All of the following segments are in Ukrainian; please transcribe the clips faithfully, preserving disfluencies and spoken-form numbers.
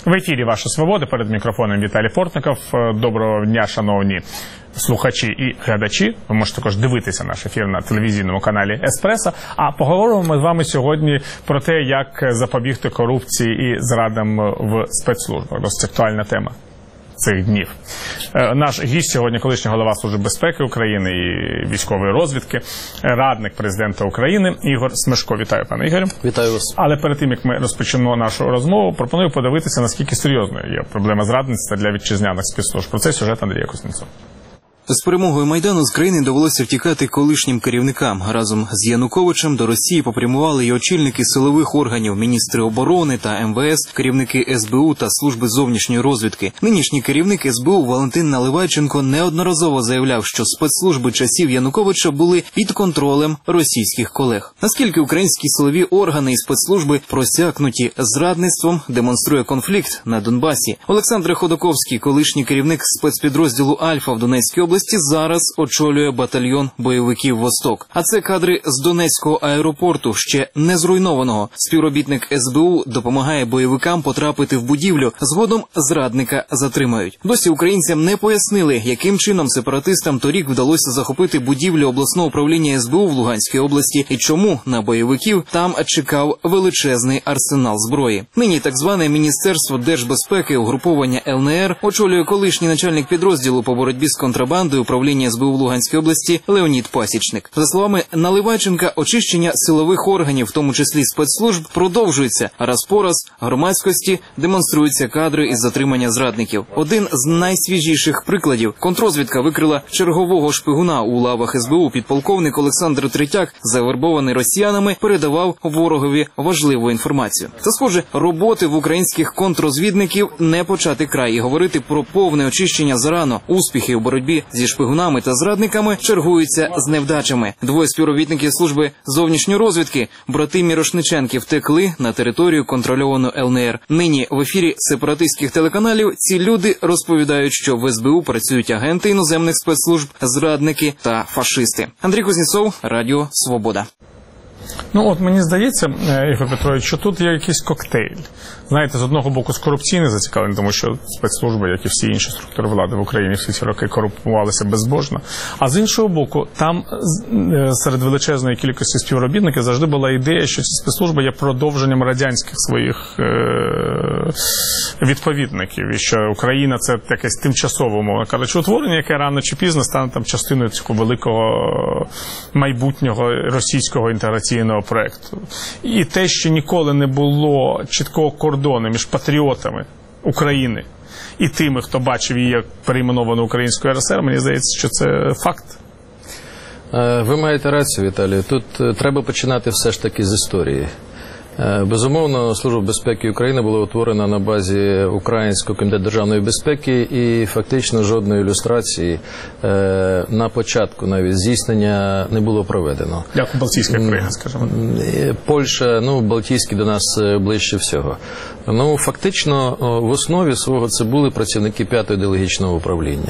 В ефірі «Ваша свобода», перед мікрофоном Віталій Портников. Доброго дня, шановні слухачі і глядачі. Ви можете також дивитися наш ефір на телевізійному каналі «Еспресо». А поговоримо ми з вами сьогодні про те, як запобігти корупції і зрадам в спецслужбах. Досить актуальна тема цих днів. Наш гість сьогодні колишній голова Служби безпеки України і військової розвідки, радник президента України Ігор Смешко. Вітаю, пане Ігорю. Вітаю вас. Але перед тим, як ми розпочнемо нашу розмову, пропоную подивитися, наскільки серйозною є проблема зрадництва для вітчизняних спецслужб. Про це сюжет Андрія Кузнєцова. З перемогою Майдану з країни довелося втікати колишнім керівникам. Разом з Януковичем до Росії попрямували й очільники силових органів, міністри оборони та ем ве ес, керівники ес бе у та Служби зовнішньої розвідки. Нинішній керівник ес бе у Валентин Наливайченко неодноразово заявляв, що спецслужби часів Януковича були під контролем російських колег. Наскільки українські силові органи і спецслужби просякнуті зрадництвом, демонструє конфлікт на Донбасі. Олександр Ходоковський, колишній керівник спецпідрозділу «Альфа» в Донецькій області, зараз очолює батальйон бойовиків «Восток». А це кадри з Донецького аеропорту, ще не зруйнованого. Співробітник ес бе у допомагає бойовикам потрапити в будівлю. Згодом зрадника затримають. Досі українцям не пояснили, яким чином сепаратистам торік вдалося захопити будівлю обласного управління ес бе у в Луганській області і чому на бойовиків там чекав величезний арсенал зброї. Нині так зване Міністерство держбезпеки угруповання ел ен ер очолює колишній начальник підрозділу по боротьбі з контрабандою управління ес бе у в Луганській області Леонід Пасічник. За словами Наливайченка, очищення силових органів, в тому числі спецслужб, продовжується. Раз по раз громадськості демонструються кадри із затримання зрадників. Один з найсвіжіших прикладів. Контррозвідка викрила чергового шпигуна у лавах ес бе у. Підполковник Олександр Третяк, завербований росіянами, передавав ворогові важливу інформацію. Та, схоже, роботи в українських контррозвідників не почати край. І говорити про повне очищення зарано. Успіхи у боротьбі зі шпигунами та зрадниками чергуються з невдачами. Двоє співробітників Служби зовнішньої розвідки, брати Мірошниченки, втекли на територію контрольовану ел ен ер. Нині в ефірі сепаратистських телеканалів ці люди розповідають, що в ес бе у працюють агенти іноземних спецслужб, зрадники та фашисти. Андрій Кузнєцов, Радіо Свобода. Ну, от мені здається, Ігор Петрович, що тут є якийсь коктейль. Знаєте, з одного боку, з корупційне зацікавлення, тому що спецслужби, як і всі інші структури влади в Україні, всі ці роки корумпувалися безбожно. А з іншого боку, там серед величезної кількості співробітників завжди була ідея, що ці спецслужби є продовженням радянських своїх е- відповідників. І що Україна – це якесь тимчасове, умовно кажучи, утворення, яке рано чи пізно стане там частиною цього великого майбутнього російського інтеграційного проєкту. І те, що ніколи не було чіткого кордону між патріотами України і тими, хто бачив її як перейменовану українською ер ес ер, мені здається, що це факт. Ви маєте рацію, Віталій. Тут треба починати все ж таки з історії. Безумовно, Служба безпеки України була утворена на базі Українського комітету державної безпеки і фактично жодної ілюстрації на початку навіть здійснення не було проведено. Як Балтійська країна, скажімо. Польща, ну, Балтійські до нас ближче всього. Ну, фактично, в основі свого це були працівники п'ятого ідеологічного управління.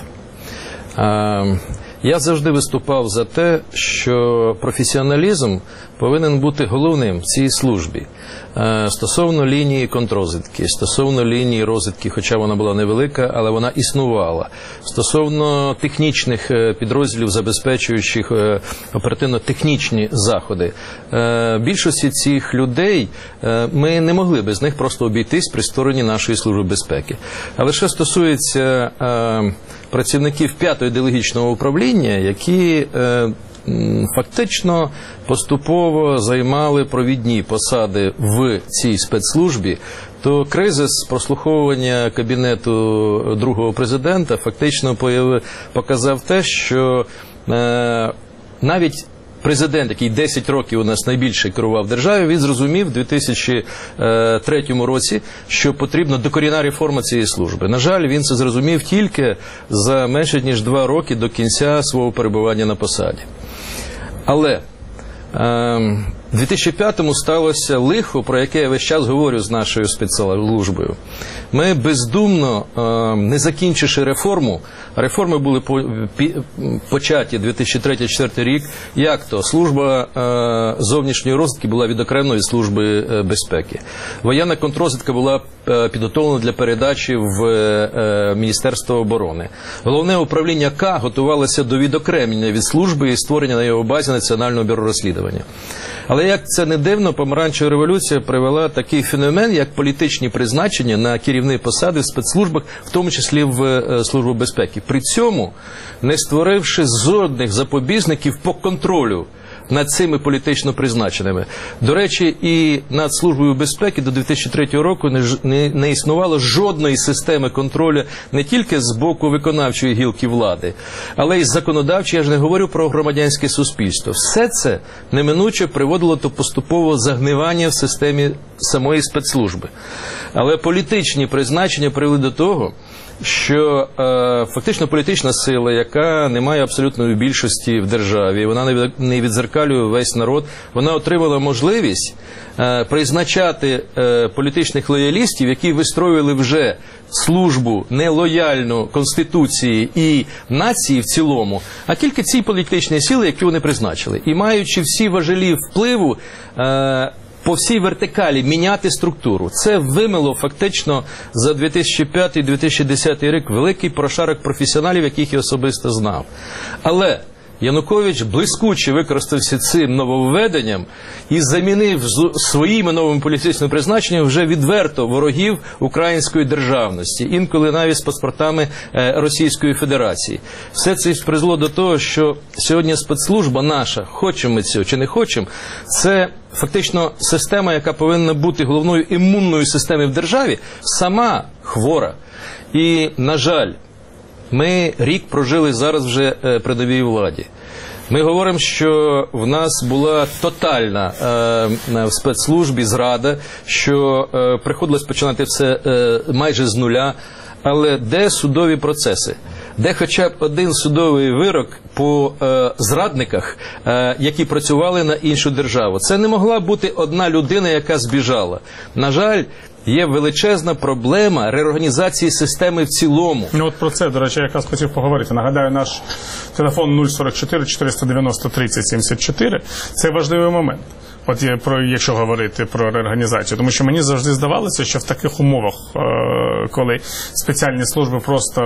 Я завжди виступав за те, що професіоналізм повинен бути головним в цій службі. Стосовно лінії контррозвідки, стосовно лінії розвідки, хоча вона була невелика, але вона існувала. Стосовно технічних підрозділів, забезпечуючих оперативно-технічні заходи. Більшості цих людей ми не могли без них просто обійтись при створенні нашої Служби безпеки. Але що стосується працівників п'ятого ідеологічного управління, які фактично поступово займали провідні посади в цій спецслужбі, то кризис прослуховування кабінету другого президента фактично показав те, що навіть президент, який десять років у нас найбільше керував державою, він зрозумів у дві тисячі третьому році, що потрібна докорінна реформа цієї служби. На жаль, він це зрозумів тільки за менше ніж два роки до кінця свого перебування на посаді. Але е, У дві тисячі п'ятому сталося лихо, про яке я весь час говорю з нашою спецслужбою. Ми бездумно, не закінчивши реформу, реформи були початі дві тисячі третій - дві тисячі четвертий рік, як то служба зовнішньої розвідки була відокремлена від служби безпеки. Воєнна контррозвідка була підготовлена для передачі в Міністерство оборони. Головне управління К готувалося до відокремлення від служби і створення на його базі Національного бюро розслідування. Але як це не дивно, помаранчева революція привела такий феномен, як політичні призначення на керівні посади в спецслужбах, в тому числі в Службу безпеки. При цьому не створивши жодних запобіжників по контролю над цими політично призначеними. До речі, і над Службою безпеки до дві тисячі третього року не, не, не існувало жодної системи контролю не тільки з боку виконавчої гілки влади, але й законодавчої, я ж не говорю про громадянське суспільство. Все це неминуче приводило до поступового загнивання в системі самої спецслужби. Але політичні призначення привели до того, що е, фактично політична сила, яка не має абсолютної більшості в державі, вона не відзеркалює весь народ, вона отримала можливість е, призначати е, політичних лоялістів, які вистроювали вже службу нелояльну Конституції і нації в цілому, а тільки ці політичні сили, які вони призначили. І маючи всі важелі впливу, е, по всій вертикалі міняти структуру. Це вимило фактично за дві тисячі п'ятий - дві тисячі десятий рік великий прошарок професіоналів, яких я особисто знав. Але Янукович блискуче використався цим нововведенням і замінив своїми новими політичними призначеннями вже відверто ворогів української державності, інколи навіть з паспортами Російської Федерації. Все це призвело до того, що сьогодні спецслужба наша, хочемо ми цього чи не хочемо, це фактично система, яка повинна бути головною імунною системою в державі, сама хвора. І, на жаль, ми рік прожили зараз вже при новій владі. Ми говоримо, що в нас була тотальна е, в спецслужбі зрада, що е, приходилось починати все е, майже з нуля. Але де судові процеси? Де хоча б один судовий вирок по е, зрадниках, е, які працювали на іншу державу? Це не могла бути одна людина, яка збіжала. На жаль, є величезна проблема реорганізації системи в цілому. Ну от про це, до речі, я якраз хотів поговорити. Нагадаю, наш телефон нуль сорок чотири чотириста дев'яносто тридцять сімдесят чотири. Це важливий момент. От є про, якщо говорити про реорганізацію, тому що мені завжди здавалося, що в таких умовах, е, коли спеціальні служби просто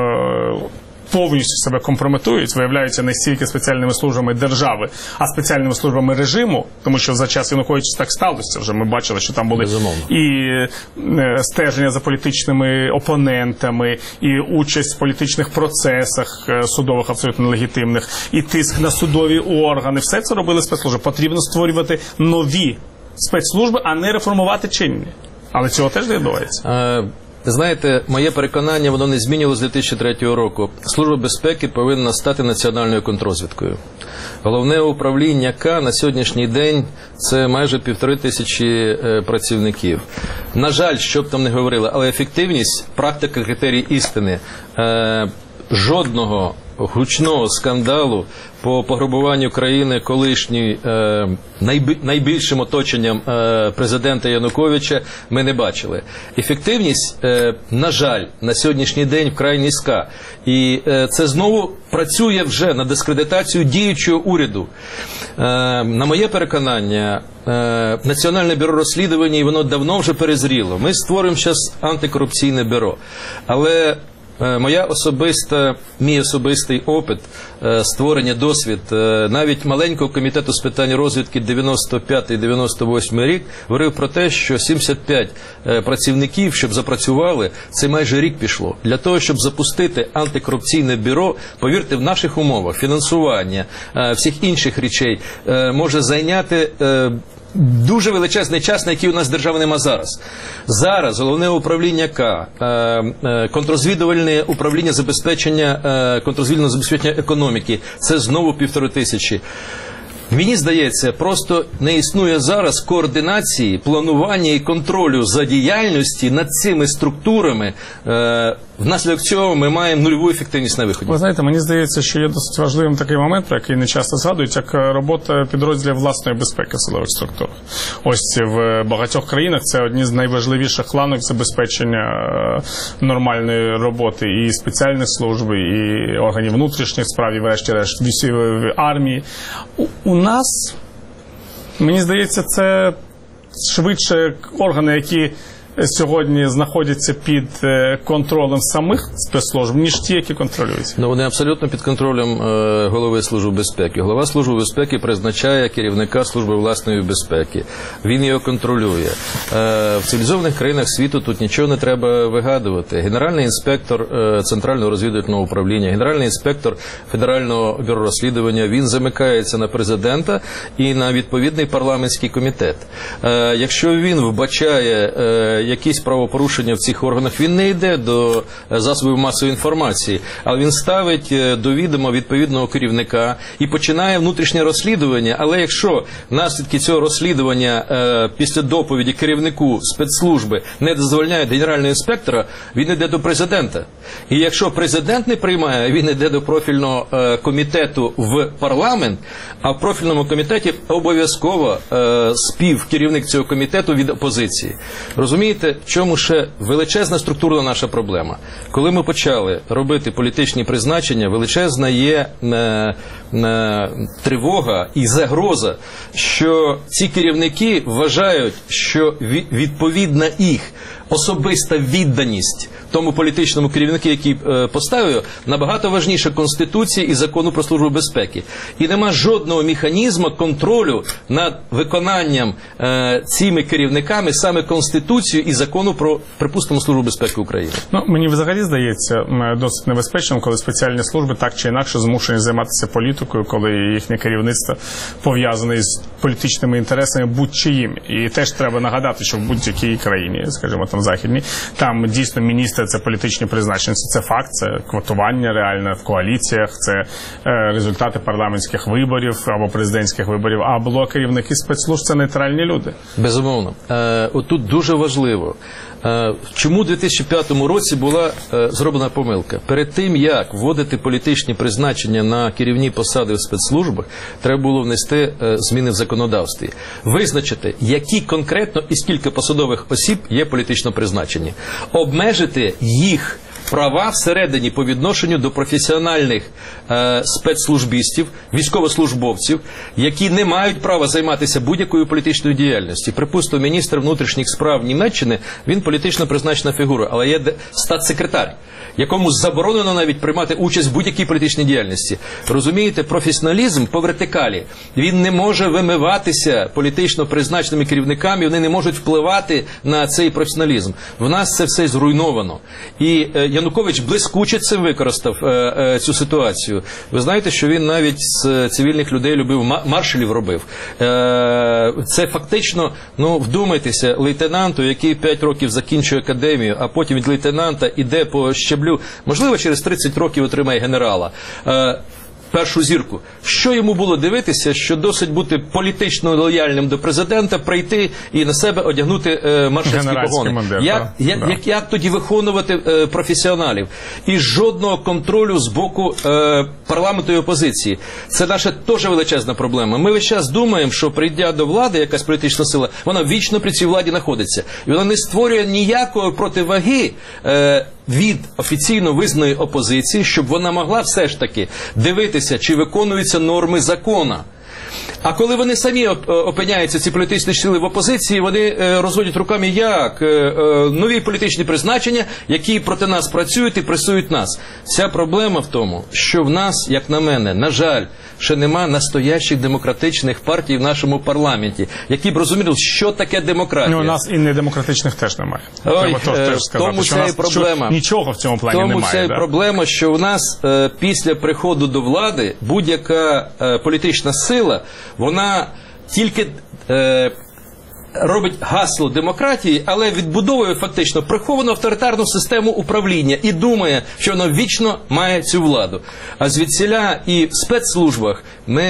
е, повністю себе компрометують, виявляються не стільки спеціальними службами держави, а спеціальними службами режиму, тому що за час Януковича так сталося. Вже ми бачили, що там були Безумовно. і е, стеження за політичними опонентами, і участь в політичних процесах е, судових абсолютно нелегітимних, і тиск на судові органи. Все це робили спецслужби. Потрібно створювати нові спецслужби, а не реформувати чинні. Але цього теж не відбувається. Знаєте, моє переконання, воно не змінилося з дві тисячі третього року. Служба безпеки повинна стати національною контррозвідкою. Головне управління К на сьогоднішній день – це майже півтори тисячі е, працівників. На жаль, що б там не говорили, але ефективність, практика, критерії істини, е, жодного гучного скандалу по пограбуванню країни колишньої е, найбі, найбільшим оточенням е, президента Януковича ми не бачили. Ефективність, е, на жаль, на сьогоднішній день вкрай низька. І е, це знову працює вже на дискредитацію діючого уряду. Е, на моє переконання, е, Національне бюро розслідувань, воно давно вже перезріло. Ми створюємо зараз антикорупційне бюро. Але Моя особиста, мій особистий опит, створення, досвід, навіть маленького комітету з питань розвідки дев'яносто п'ятий - дев'яносто восьмий рік говорив про те, що сімдесят п'ять працівників, щоб запрацювали, це майже рік пішло. Для того, щоб запустити антикорупційне бюро, повірте, в наших умовах фінансування, всіх інших речей може зайняти дуже величезний час, на який у нас держави нема зараз. Зараз головне управління К, контррозвідувальне управління забезпечення, контррозвідувального забезпечення економіки, це знову півтори тисячі. Мені здається, просто не існує зараз координації, планування і контролю за діяльності над цими структурами. Е, внаслідок цього ми маємо нульову ефективність на виході. Ви знаєте, мені здається, що є досить важливим такий момент, про який не часто згадують, як робота підрозділів власної безпеки в силових структурах. Ось в багатьох країнах це одні з найважливіших ланок забезпечення нормальної роботи і спеціальних служб, і органів внутрішніх справ, і врешті-решт військової армії. У нас, мені здається, це швидше органи, які сьогодні знаходяться під контролем самих спецслужб, ніж ті, які контролюються. Ну, вони абсолютно під контролем е, голови Служби безпеки. Голова Служби безпеки призначає керівника Служби власної безпеки. Він його контролює. Е, в цивілізованих країнах світу тут нічого не треба вигадувати. Генеральний інспектор е, Центрального розвідувального управління, генеральний інспектор Федерального бюро розслідування, він замикається на президента і на відповідний парламентський комітет. Е, якщо він вбачає е, якісь правопорушення в цих органах, він не йде до засобів масової інформації, але він ставить до відома відповідного керівника і починає внутрішнє розслідування. Але якщо наслідки цього розслідування е, після доповіді керівнику спецслужби не дозволяють генерального інспектора, він йде до президента. І якщо президент не приймає, він йде до профільного е, комітету в парламент, а в профільному комітеті обов'язково е, співкерівник цього комітету від опозиції. Розумієте? В чому ще величезна структурна наша проблема? Коли ми почали робити політичні призначення, величезна є е, е, тривога і загроза, що ці керівники вважають, що відповідна їх особиста відданість тому політичному керівнику, який е, поставив, набагато важніше Конституції і Закону про Службу безпеки. І нема жодного механізму контролю над виконанням е, цими керівниками саме Конституцію і Закону про, припустимо, Службу безпеки України. Ну, мені взагалі здається досить небезпечним, коли спеціальні служби так чи інакше змушені займатися політикою, коли їхнє керівництво пов'язане з політичними інтересами будь-чиїм. І теж треба нагадати, що в будь-якій країні, скажімо, там західній, там дійсно міністри – це політичні призначення, це факт, це квотування реальне в коаліціях, це е, результати парламентських виборів або президентських виборів, а було керівники спецслужб – це нейтральні люди. Безумовно. Е, отут дуже важливо. Е, чому у дві тисячі п'ятому році була е, зроблена помилка? Перед тим, як вводити політичні призначення на керівні посади в спецслужбах, треба було внести е, зміни в законодавстві. Визначити, які конкретно і скільки посадових осіб є політично призначені. Обмежити їх права всередині по відношенню до професіональних е, спецслужбістів, військовослужбовців, які не мають права займатися будь-якою політичною діяльністю. Припустимо, міністр внутрішніх справ Німеччини, він політично призначена фігура, але є статсекретар, якому заборонено навіть приймати участь в будь-якій політичній діяльності. Розумієте, професіоналізм по вертикалі, він не може вимиватися політично призначеними керівниками, вони не можуть впливати на цей професіоналізм. В нас це все зруйновано. І е, Янукович блискуче цим використав е, е, цю ситуацію. Ви знаєте, що він навіть з цивільних людей любив, маршалів робив. Е, це фактично, ну, вдумайтеся, лейтенанту, який п'ять років закінчує академію, а потім від лейтенанта іде по щеблю, можливо, через тридцять років отримає генерала. Е, першу зірку. Що йому було дивитися, що досить бути політично лояльним до президента, прийти і на себе одягнути е, маршальські погони. Мандир, як, як, да. як, як тоді виконувати е, професіоналів? І жодного контролю з боку е, парламенту і опозиції. Це наша теж величезна проблема. Ми весь час думаємо, що прийдя до влади якась політична сила, вона вічно при цій владі знаходиться. І вона не створює ніякої противаги е, від офіційно визнаної опозиції, щоб вона могла все ж таки дивитися, чи виконуються норми закона. А коли вони самі опиняються, ці політичні сили в опозиції, вони розводять руками, як нові політичні призначення, які проти нас працюють і пресують нас. Вся проблема в тому, що в нас, як на мене, на жаль, ще нема настоящих демократичних партій в нашому парламенті, які б розуміли, що таке демократія. Ну, у нас і недемократичних теж немає. Ой, в тому це і проблема. Нічого в цьому плані тому немає. Тому це да? і проблема, що у нас е, після приходу до влади будь-яка е, політична сила, вона тільки е, робить гасло демократії, але відбудовує фактично приховану авторитарну систему управління і думає, що вона вічно має цю владу. А звідсіля і в спецслужбах ми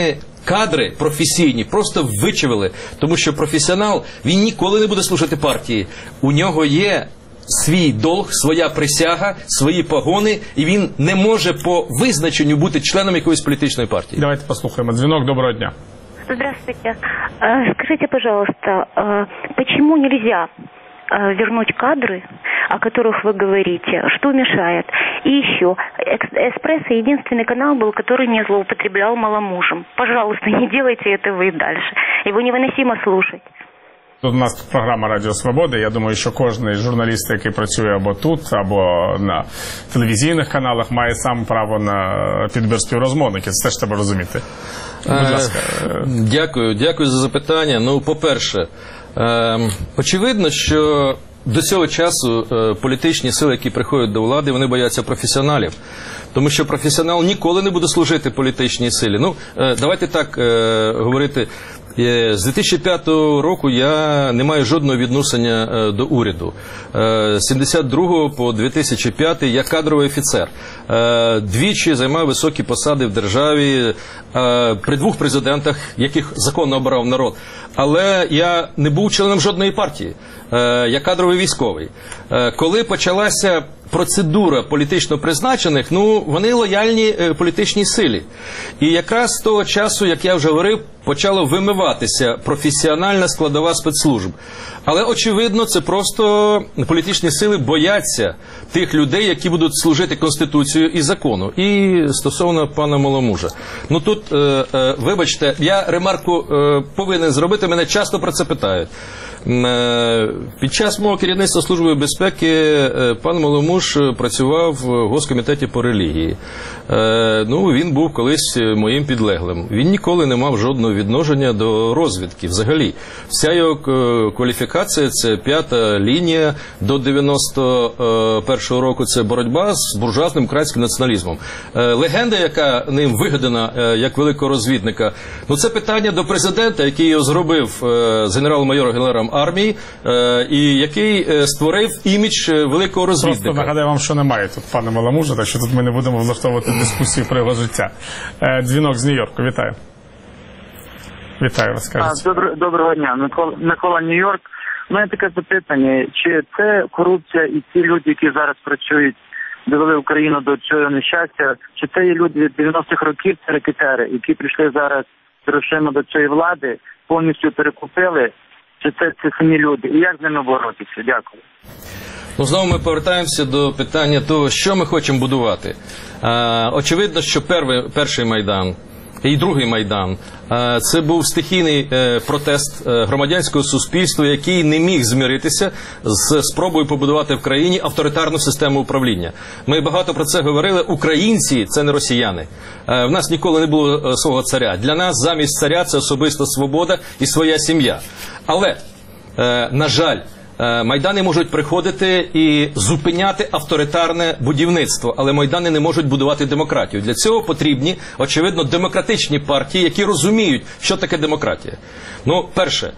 кадри професійні просто вичавили, тому що професіонал, він ніколи не буде служити партії. У нього є свій долг, своя присяга, свої погони, і він не може по визначенню бути членом якоїсь політичної партії. Давайте послухаємо. Дзвінок, доброго дня. Здравствуйте. Скажите, пожалуйста, почему нельзя вернуть кадры, о которых вы говорите? Что мешает? И еще, «Эспрессо» — единственный канал был, который не злоупотреблял маломужем. Пожалуйста, не делайте этого и дальше. Его невыносимо слушать. Тут у нас тут програма «Радіо Свобода». Я думаю, що кожен журналіст, який працює або тут, або на телевізійних каналах, має сам право на підбір співрозмовників. Це теж треба розуміти. Будь ласка. Дякую, дякую за запитання. Ну, по-перше, е, очевидно, що до цього часу е, політичні сили, які приходять до влади, вони бояться професіоналів. Тому що професіонал ніколи не буде служити політичній силі. Ну, е, давайте так е, говорити. З дві тисячі п'ятого року я не маю жодного відношення до уряду. З сімдесят другого по дві тисячі п'ятий я кадровий офіцер. Двічі займав високі посади в державі при двох президентах, яких законно обирав народ. Але я не був членом жодної партії. Я кадровий військовий. Коли почалася процедура політично призначених, ну, вони лояльні політичній силі. І якраз з того часу, як я вже говорив, почала вимиватися професіональна складова спецслужб. Але, очевидно, це просто політичні сили бояться тих людей, які будуть служити Конституцію і закону. І стосовно пана Маломужа. Ну, тут, е, е, вибачте, я ремарку е, повинен зробити, мене часто про це питають. Під час мого керівництва Служби безпеки пан Маломуж працював в Госкомітеті по релігії. Ну, він був колись моїм підлеглим. Він ніколи не мав жодного відношення до розвідки взагалі. Вся його кваліфікація – це п'ята лінія, до дев'яносто першого року – це боротьба з буржуазним українським націоналізмом. Легенда, яка ним вигадана як великого розвідника, ну це питання до президента, який його зробив з генерал-майором генералом армії, і який створив імідж великого розвідника. Просто нагадаю вам, що немає тут пана Маломужа, так що тут ми не будемо влаштовувати дискусію про його життя. Дзвінок з Нью-Йорку. Вітаю. Вітаю, розкажіть. Добро, доброго дня. Микола, Микола, Нью-Йорк. У мене таке запитання. Чи це корупція і ті люди, які зараз працюють, довели Україну до цього нещастя, чи це є люди від дев'яностих років, це рекетери, які прийшли зараз грошима до цієї влади, повністю перекупили, чи це ці самі люди? І як з ними боротися? Дякую. Ну, знову ми повертаємося до питання того, що ми хочемо будувати. А, очевидно, що перший, перший Майдан і другий Майдан – це був стихійний протест громадянського суспільства, який не міг змиритися з спробою побудувати в країні авторитарну систему управління. Ми багато про це говорили. Українці – це не росіяни. В нас ніколи не було свого царя. Для нас замість царя – це особиста свобода і своя сім'я. Але, на жаль, майдани можуть приходити і зупиняти авторитарне будівництво, але майдани не можуть будувати демократію. Для цього потрібні, очевидно, демократичні партії, які розуміють, що таке демократія. Ну, перше,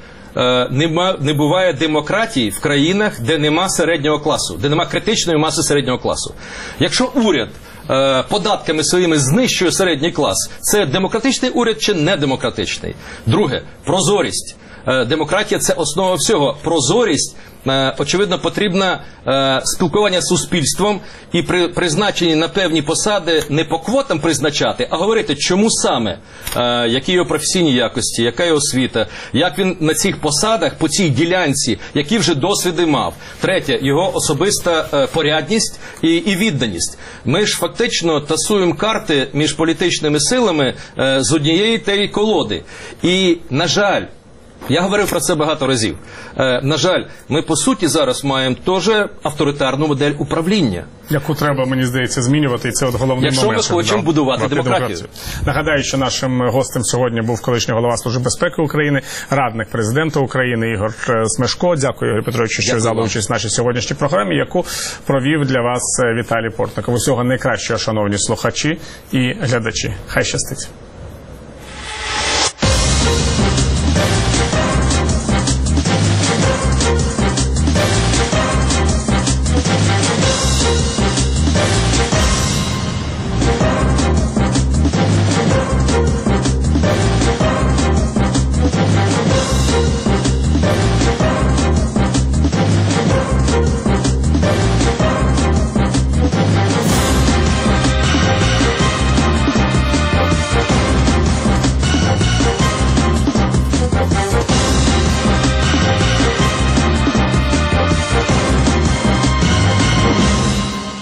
не буває демократії в країнах, де нема середнього класу, де нема критичної маси середнього класу. Якщо уряд податками своїми знищує середній клас, це демократичний уряд чи недемократичний? Друге, прозорість. Демократія – це основа всього. Прозорість, очевидно, потрібна спілкування з суспільством і при призначенні на певні посади не по квотам призначати, а говорити, чому саме, які його професійні якості, яка його освіта, як він на цих посадах, по цій ділянці, які вже досвіди мав. Третє, його особиста порядність і, і відданість. Ми ж фактично тасуємо карти між політичними силами з однієї тієї колоди. І, на жаль, я говорив про це багато разів. Е, на жаль, ми по суті зараз маємо теж авторитарну модель управління. Яку треба, мені здається, змінювати, і це от головний Якщо момент. Якщо ми хочемо да, будувати демократію. демократію. Нагадаю, що нашим гостем сьогодні був колишній голова Служби безпеки України, радник президента України Ігор Смешко. Дякую, Ігор Петровичу, що взяли участь в нашій сьогоднішній програмі, яку провів для вас Віталій Портников. Усього найкращого, шановні слухачі і глядачі. Хай щастить.